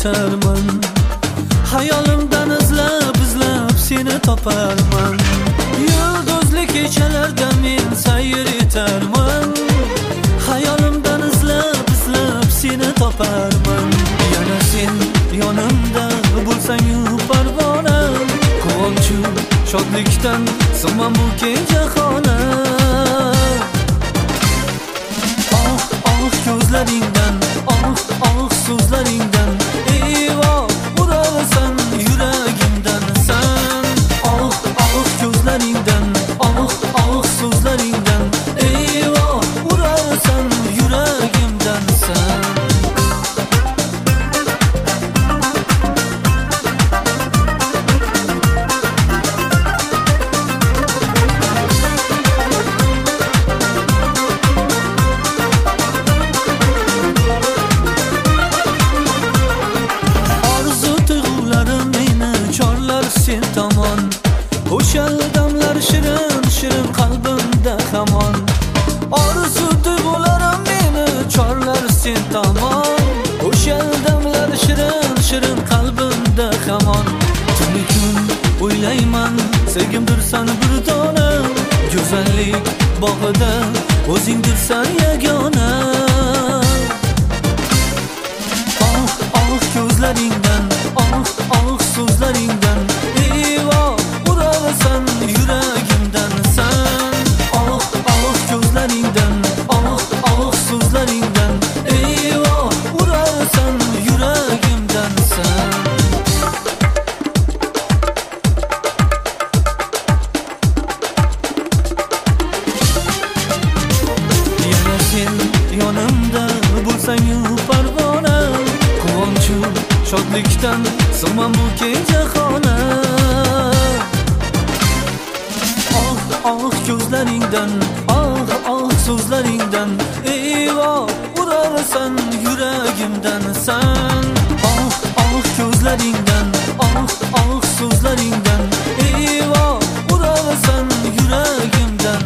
o'tarman. Hayolimdan izlab seni toparman. Yulduzli kechalarda men sayr etarman. Hayolimdan izlab seni toparman. Yana sen yonimda bo'lsang-yu parvona, quvonchu shodlikdan sinmam bu jahona. Ko'zlaringdan, so'zlaringdan eyvoh urasan yuragimdan san. Ko'zlaringdan, so'zlaringdan eyvoh urasan yuragimdan san. Sen tomon o'sha damlar shirin qalbimda hamon. Orzu tuyg'ularim meni chorlar sen tomon. O'sha damlar shirin qalbimda hamon. Tuni kun o'ylayman sevgimdirsan bir dona. Go'zallik bog'ida o'zingdirsan yagona. Ko'zlaringdan, so'zlaringdan eyvoh urasan yuragimdan san. Ko'zlaringdan, so'zlaringdan eyvoh urasan yuragimdan san. Yana sen yonimda bo'lsang-yu parvona, quvonchu shodlikdan sinmam bu jahona. Ko'zlaringdan, so'zlaringdan eyvoh urasan yuragimdan san. Ko'zlaringdan, so'zlaringdan eyvoh urasan yuragimdan